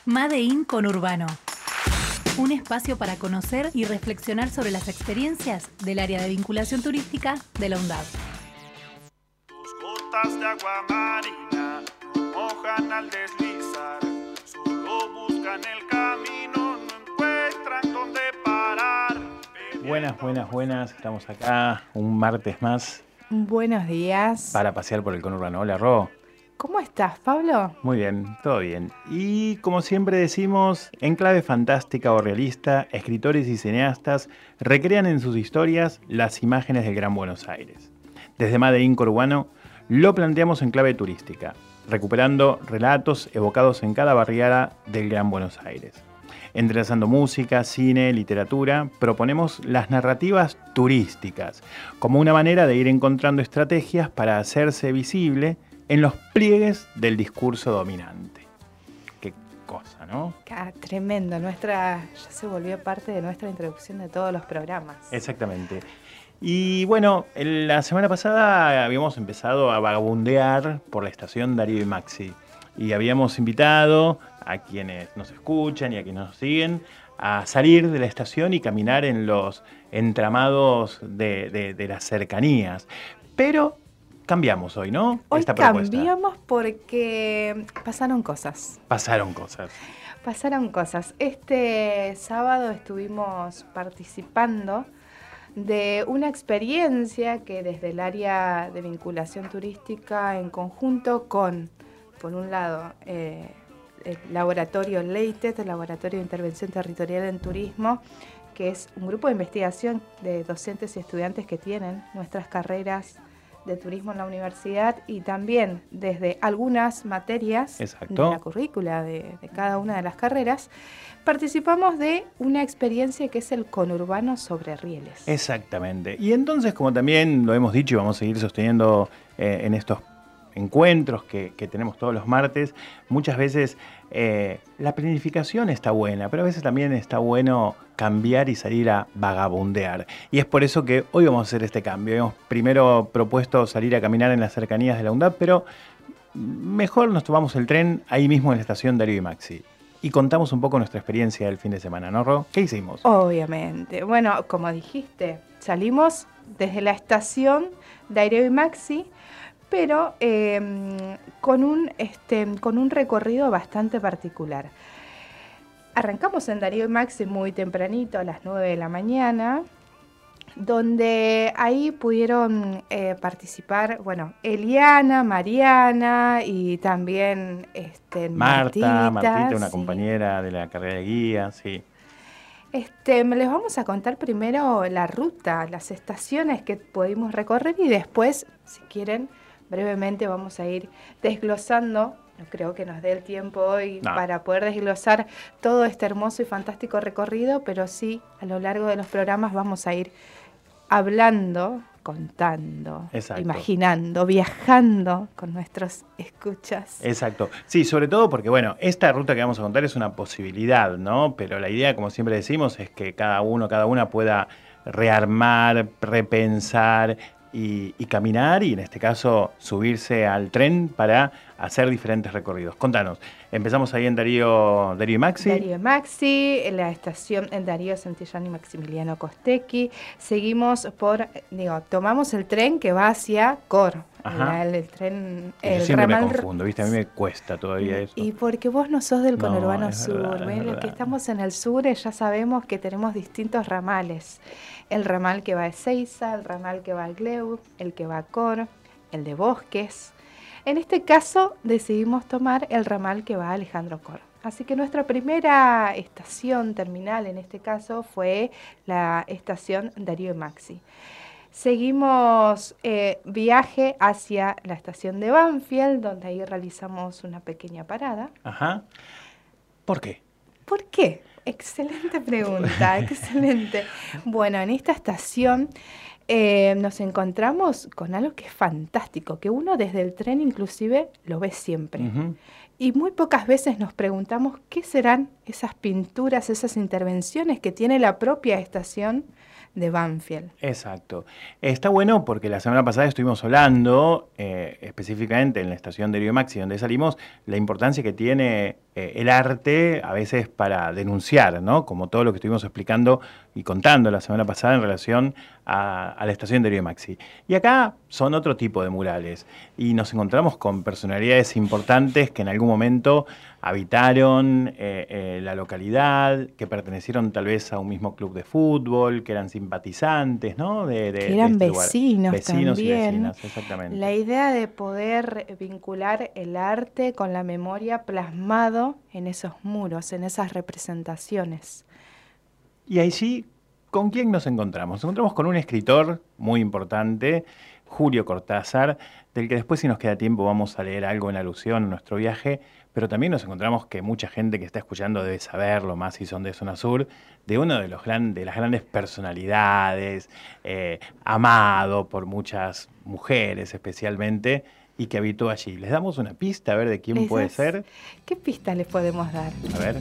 Made in Conurbano. Un espacio para conocer y reflexionar sobre las experiencias del área de vinculación turística de la UNDAV. Tus gotas de agua marina no mojan al deslizar, solo buscan el camino, no encuentran dónde parar. Buenas, estamos acá un martes más. Buenos días. Para pasear por el conurbano. Hola, Ro. ¿Cómo estás, Pablo? Muy bien, todo bien. Y como siempre decimos, en clave fantástica o realista, escritores y cineastas recrean en sus historias las imágenes del Gran Buenos Aires. Desde Made in Conurbano lo planteamos en clave turística, recuperando relatos evocados en cada barriada del Gran Buenos Aires. Entrelazando música, cine, literatura, proponemos las narrativas turísticas como una manera de ir encontrando estrategias para hacerse visible en los pliegues del discurso dominante. Qué cosa, ¿no? Tremendo. Ya se volvió parte de nuestra introducción de todos los programas. Exactamente. Y bueno, la semana pasada habíamos empezado a vagabundear por la estación Darío y Maxi. Y habíamos invitado a quienes nos escuchan y a quienes nos siguen a salir de la estación y caminar en los entramados de las cercanías. Pero cambiamos hoy, ¿no? Hoy esta propuesta. Cambiamos porque pasaron cosas. Pasaron cosas. Este sábado estuvimos participando de una experiencia que desde el área de vinculación turística en conjunto con, por un lado, el laboratorio LEITET, el Laboratorio de Intervención Territorial en Turismo, que es un grupo de investigación de docentes y estudiantes que tienen nuestras carreras de turismo en la universidad y también desde algunas materias Exacto. de la currícula de cada una de las carreras, participamos de una experiencia que es el conurbano sobre rieles. Exactamente. Y entonces, como también lo hemos dicho y vamos a seguir sosteniendo en estos encuentros que tenemos todos los martes, muchas veces la planificación está buena, pero a veces también está bueno cambiar y salir a vagabundear. Y es por eso que hoy vamos a hacer este cambio. Hemos primero propuesto salir a caminar en las cercanías de la UNDAV, pero mejor nos tomamos el tren ahí mismo en la estación Darío y Maxi. Y contamos un poco nuestra experiencia del fin de semana, ¿no, Ro? ¿Qué hicimos? Obviamente. Bueno, como dijiste, salimos desde la estación Darío y Maxi, pero con un recorrido bastante particular. Arrancamos en Darío y Maxi muy tempranito, a las 9 de la mañana, donde ahí pudieron participar, Eliana, Mariana y también Martita, una sí. compañera de la carrera de guía, sí. Les vamos a contar primero la ruta, las estaciones que pudimos recorrer y después, si quieren, brevemente vamos a ir desglosando. No creo que nos dé el tiempo hoy para poder desglosar todo este hermoso y fantástico recorrido, pero sí, a lo largo de los programas vamos a ir hablando, contando, Exacto. Imaginando, viajando con nuestros escuchas. Exacto. Sí, sobre todo porque, esta ruta que vamos a contar es una posibilidad, ¿no? Pero la idea, como siempre decimos, es que cada una pueda rearmar, repensar y caminar y, en este caso, subirse al tren para hacer diferentes recorridos. Contanos, empezamos ahí en Darío y Maxi. Darío y Maxi, en la estación en Darío Santillán y Maximiliano Costecchi. Seguimos tomamos el tren que va hacia Cor. El tren, yo siempre me confundo, ¿viste? A mí me cuesta todavía eso. Y porque vos no sos del conurbano sur. Los que estamos en el sur ya sabemos que tenemos distintos ramales. El ramal que va a Ezeiza, el ramal que va a Gleu, el que va a Cor, el de Bosques. En este caso decidimos tomar el ramal que va a Alejandro Cor. Así que nuestra primera estación terminal en este caso fue la estación Darío y Maxi. Seguimos viaje hacia la estación de Banfield, donde ahí realizamos una pequeña parada. Ajá. ¿Por qué? ¿Por qué? Excelente pregunta, excelente. Bueno, en esta estación nos encontramos con algo que es fantástico, que uno desde el tren inclusive lo ve siempre. Uh-huh. Y muy pocas veces nos preguntamos qué serán esas pinturas, esas intervenciones que tiene la propia estación de Banfield. Exacto. Está bueno porque la semana pasada estuvimos hablando, específicamente en la estación de Darío y Maxi, donde salimos, la importancia que tiene el arte a veces para denunciar, ¿no? Como todo lo que estuvimos explicando y contando la semana pasada en relación a la estación de Río Maxi. Y acá son otro tipo de murales y nos encontramos con personalidades importantes que en algún momento habitaron la localidad, que pertenecieron tal vez a un mismo club de fútbol, que eran simpatizantes, ¿no? Que eran este vecinos vecinos también. Y vecinas, exactamente. La idea de poder vincular el arte con la memoria plasmado en esos muros, en esas representaciones. Y ahí sí, ¿con quién nos encontramos? Nos encontramos con un escritor muy importante, Julio Cortázar, del que después, si nos queda tiempo, vamos a leer algo en alusión a nuestro viaje, pero también nos encontramos que mucha gente que está escuchando debe saberlo, más si son de Zona Sur, de uno de las grandes personalidades, amado por muchas mujeres especialmente, y que habitó allí. ¿Les damos una pista a ver de quién puede ser? ¿Qué pista les podemos dar? A ver.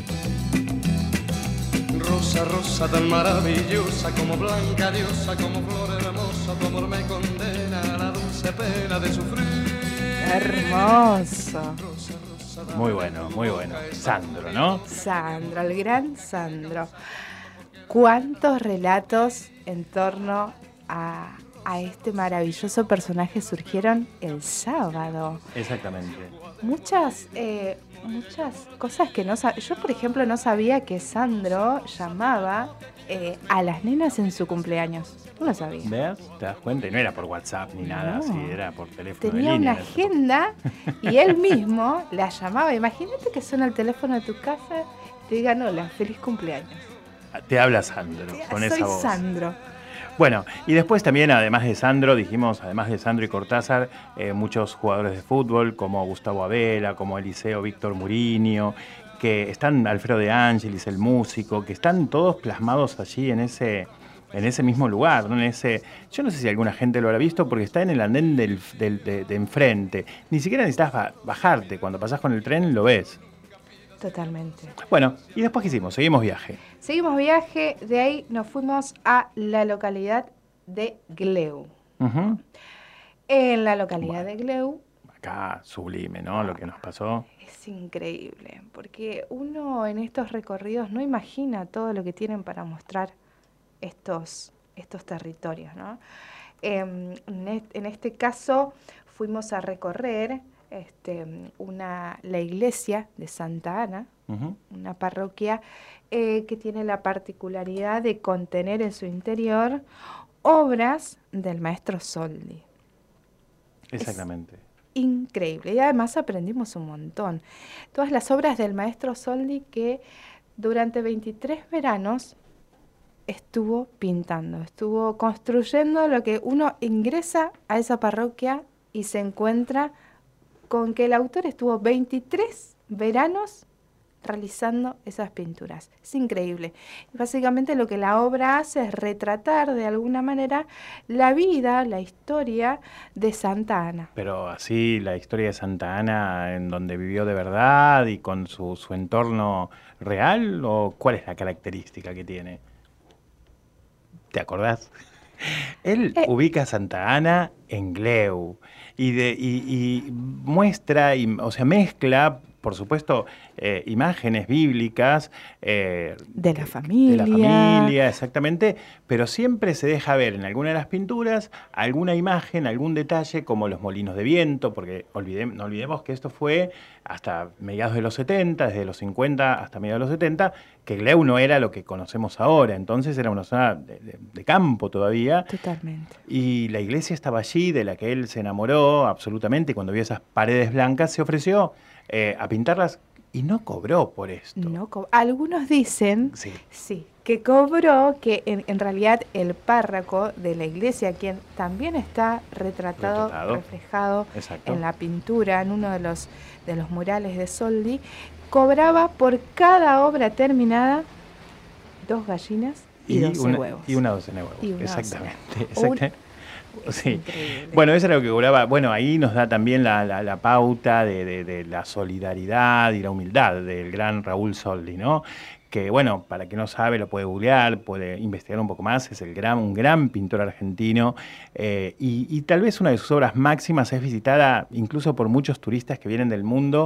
Rosa, rosa tan maravillosa, como blanca diosa, como flor hermosa, tu amor me condena a la dulce pena de sufrir. Hermoso. Muy bueno, muy bueno. Sandro, ¿no? Sandro, el gran Sandro. ¿Cuántos relatos en torno a este maravilloso personaje surgieron el sábado? Exactamente. Muchas cosas que no sabía. Yo, por ejemplo, no sabía que Sandro llamaba a las nenas en su cumpleaños. No lo sabía. ¿Ves? ¿Te das cuenta? Y no era por WhatsApp ni nada No. así, era por teléfono Tenía de línea. una agenda y él mismo la llamaba. Imagínate que suena el teléfono de tu casa y te digan: hola, feliz cumpleaños. Te habla Sandro, con esa voz. Soy Sandro. Bueno, y después también, además de Sandro, dijimos, además de Sandro y Cortázar, muchos jugadores de fútbol, como Gustavo Abela, como Eliseo Víctor Murillo, que están, Alfredo de Ángelis, el músico, que están todos plasmados allí en ese mismo lugar, ¿no? Yo no sé si alguna gente lo habrá visto porque está en el andén de enfrente. Ni siquiera necesitas bajarte, cuando pasás con el tren lo ves. Totalmente. Bueno, ¿y después qué hicimos? Seguimos viaje. Seguimos viaje, de ahí nos fuimos a la localidad de Gleu. Uh-huh. En la localidad de Gleu. Acá, sublime, ¿no? Lo que nos pasó. Es increíble, porque uno en estos recorridos no imagina todo lo que tienen para mostrar estos territorios, ¿no? En este caso fuimos a recorrer la iglesia de Santa Ana, Uh-huh. una parroquia que tiene la particularidad de contener en su interior obras del maestro Soldi. Exactamente. Increíble, y además aprendimos un montón. Todas las obras del maestro Soldi que durante 23 veranos estuvo pintando, estuvo construyendo, lo que uno ingresa a esa parroquia y se encuentra con que el autor estuvo 23 veranos realizando esas pinturas. Es increíble. Básicamente lo que la obra hace es retratar de alguna manera la vida, la historia de Santa Ana. Pero así la historia de Santa Ana, en donde vivió de verdad y con su entorno real, ¿o cuál es la característica que tiene? ¿Te acordás? Él ubica a Santa Ana en Gleu y muestra, o sea, mezcla, por supuesto, imágenes bíblicas. De la familia. De la familia, exactamente, pero siempre se deja ver en alguna de las pinturas alguna imagen, algún detalle, como los molinos de viento, porque no olvidemos que esto fue hasta mediados de los 70, desde los 50 hasta mediados de los 70, que Gleu no era lo que conocemos ahora, entonces era una zona de campo todavía. Totalmente. Y la iglesia estaba allí, de la que él se enamoró absolutamente, y cuando vio esas paredes blancas se ofreció a pintarlas y no cobró por esto. Algunos dicen sí, que cobró, que en realidad el párroco de la iglesia, quien también está reflejado Exacto. en la pintura, en uno de los murales de Soldi, cobraba por cada obra terminada 2 gallinas y 12 huevos. Y una docena de huevos, exactamente. Sí. Increíble. Bueno, eso era lo que cobraba. Bueno, ahí nos da también la pauta de la solidaridad y la humildad del gran Raúl Soldi, ¿no? Que, bueno, para quien no sabe, lo puede googlear, puede investigar un poco más. Es un gran pintor argentino y tal vez una de sus obras máximas es visitada incluso por muchos turistas que vienen del mundo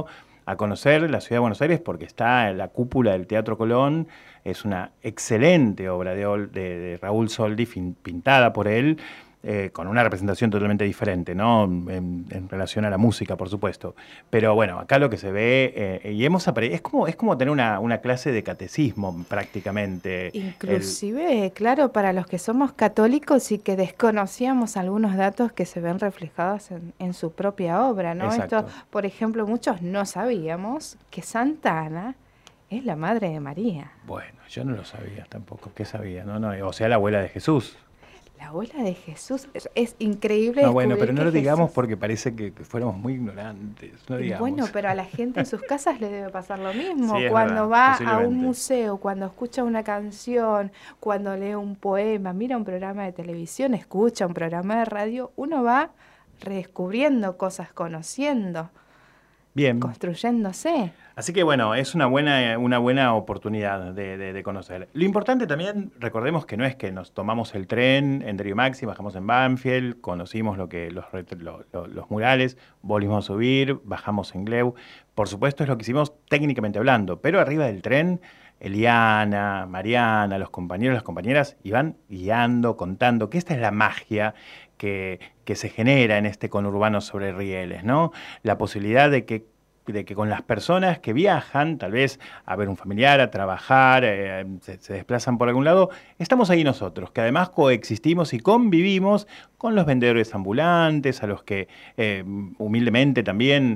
a conocer la ciudad de Buenos Aires porque está en la cúpula del Teatro Colón. Es una excelente obra de Raúl Soldi, pintada por él, con una representación totalmente diferente, ¿no? En relación a la música, por supuesto. Pero bueno, acá lo que se ve, y hemos aprendido, es como tener una clase de catecismo prácticamente. Inclusive, claro, para los que somos católicos y que desconocíamos algunos datos que se ven reflejados en su propia obra, ¿no? Exacto. Esto, por ejemplo, muchos no sabíamos que Santa Ana es la madre de María. Bueno, yo no lo sabía tampoco. ¿Qué sabía? No, o sea, la abuela de Jesús. La abuela de Jesús, es increíble. No, bueno, pero no lo que digamos Jesús... porque parece que fuéramos muy ignorantes. No digamos. Bueno, pero a la gente en sus casas le debe pasar lo mismo. Sí, Cuando verdad, va a un museo, cuando escucha una canción, cuando lee un poema, mira un programa de televisión, escucha un programa de radio, uno va redescubriendo cosas, conociendo, bien, construyéndose. Así que bueno, es una buena oportunidad de conocer. Lo importante también, recordemos que no es que nos tomamos el tren en Darío Maxi, bajamos en Banfield, conocimos los murales, volvimos a subir, bajamos en Gleu. Por supuesto es lo que hicimos técnicamente hablando, pero arriba del tren, Eliana, Mariana, los compañeros, las compañeras iban guiando, contando, que esta es la magia que se genera en este conurbano sobre rieles, ¿no? La posibilidad de que con las personas que viajan, tal vez a ver un familiar, a trabajar, se desplazan por algún lado, estamos ahí nosotros, que además coexistimos y convivimos con los vendedores ambulantes, a los que humildemente también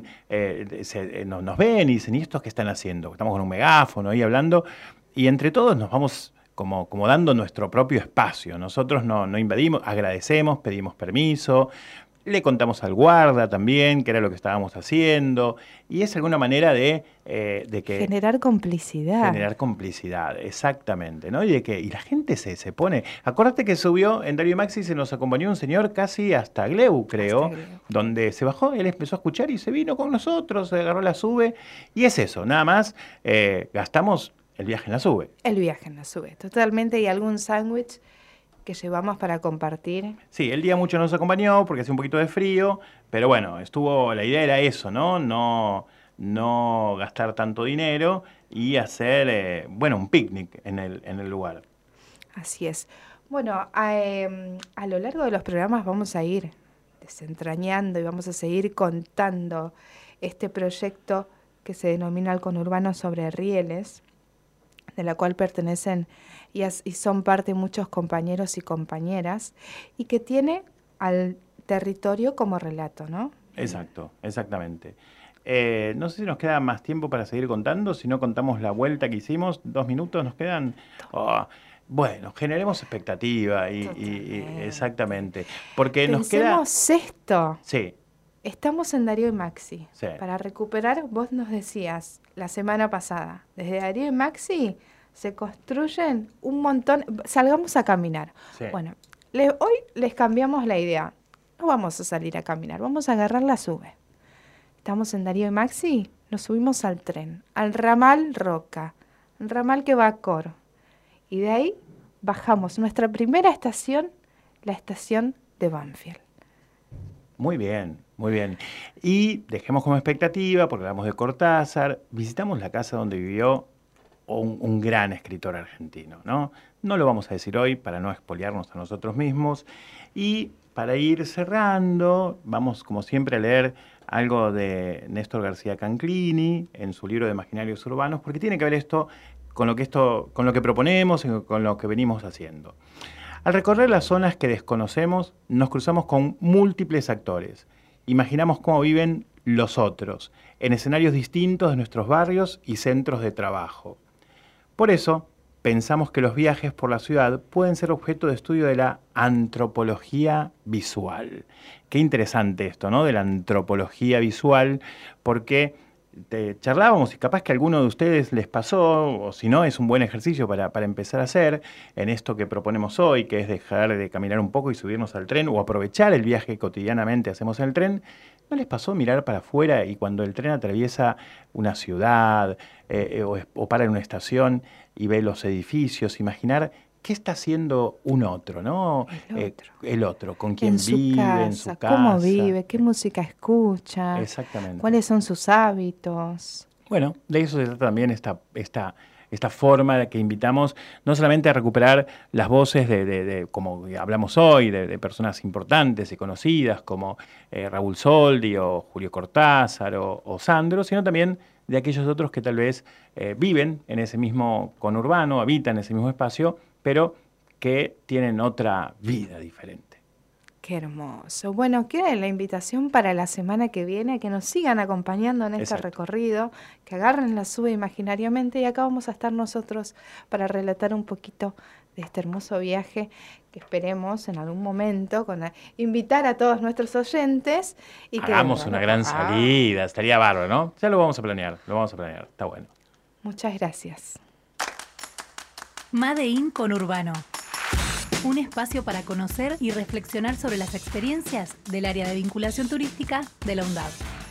nos ven y dicen, ¿y estos qué están haciendo? Estamos con un megáfono ahí hablando, y entre todos nos vamos como dando nuestro propio espacio. Nosotros no invadimos, agradecemos, pedimos permiso, le contamos al guarda también, que era lo que estábamos haciendo, y es alguna manera de que... Generar complicidad. Generar complicidad, exactamente, ¿no? Y la gente se pone... Acordate que subió en Darío Maxi, se nos acompañó un señor casi hasta Gleu, creo, donde se bajó, él empezó a escuchar y se vino con nosotros, se agarró la SUBE, y es eso, nada más, gastamos el viaje en la SUBE. El viaje en la SUBE, totalmente, y algún sándwich que llevamos para compartir. Sí, el día mucho nos acompañó porque hacía un poquito de frío, pero bueno, la idea era eso, ¿no? No gastar tanto dinero y hacer, un picnic en el lugar. Así es. Bueno, a lo largo de los programas vamos a ir desentrañando y vamos a seguir contando este proyecto que se denomina El Conurbano sobre Rieles, de la cual pertenecen y son parte muchos compañeros y compañeras, y que tiene al territorio como relato, ¿no? Exacto, exactamente. No sé si nos queda más tiempo para seguir contando, si no contamos la vuelta que hicimos, 2 minutos nos quedan. Bueno, generemos expectativa y exactamente, porque nos queda... Pensemos esto. Sí. Estamos en Darío y Maxi. Sí. Para recuperar, vos nos decías la semana pasada, desde Darío y Maxi se construyen un montón. Salgamos a caminar. Sí. Bueno, hoy les cambiamos la idea. No vamos a salir a caminar, vamos a agarrar la SUBE. Estamos en Darío y Maxi, nos subimos al tren, al ramal Roca, el ramal que va a Cor. Y de ahí bajamos nuestra primera estación, la estación de Banfield. Muy bien, muy bien. Y dejemos como expectativa, porque hablamos de Cortázar, visitamos la casa donde vivió un gran escritor argentino, ¿no? No lo vamos a decir hoy para no expoliarnos a nosotros mismos. Y para ir cerrando, vamos como siempre a leer algo de Néstor García Canclini en su libro de Imaginarios Urbanos, porque tiene que ver esto con lo que proponemos y con lo que venimos haciendo. Al recorrer las zonas que desconocemos, nos cruzamos con múltiples actores. Imaginamos cómo viven los otros, en escenarios distintos de nuestros barrios y centros de trabajo. Por eso, pensamos que los viajes por la ciudad pueden ser objeto de estudio de la antropología visual. Qué interesante esto, ¿no? De la antropología visual, porque charlábamos y capaz que a alguno de ustedes les pasó, o si no, es un buen ejercicio para empezar a hacer en esto que proponemos hoy, que es dejar de caminar un poco y subirnos al tren, o aprovechar el viaje que cotidianamente hacemos en el tren. ¿No les pasó mirar para afuera y cuando el tren atraviesa una ciudad o para en una estación y ve los edificios, imaginar qué está haciendo un otro, ¿no? El otro, con quién vive, en su casa. Cómo vive, qué música escucha. Exactamente. Cuáles son sus hábitos. Bueno, de eso se trata también esta forma de que invitamos no solamente a recuperar las voces de como hablamos hoy, de personas importantes y conocidas como Raúl Soldi o Julio Cortázar o Sandro, sino también de aquellos otros que tal vez viven en ese mismo conurbano, habitan en ese mismo espacio, pero que tienen otra vida diferente. Qué hermoso. Bueno, queda la invitación para la semana que viene a que nos sigan acompañando en este recorrido, que agarren la sube imaginariamente y acá vamos a estar nosotros para relatar un poquito de este hermoso viaje que esperemos en algún momento invitar a todos nuestros oyentes y que hagamos una gran salida, estaría bárbaro, ¿no? Ya lo vamos a planear, está bueno. Muchas gracias. Made in Conurbano. Un espacio para conocer y reflexionar sobre las experiencias del área de vinculación turística de la UNDAV.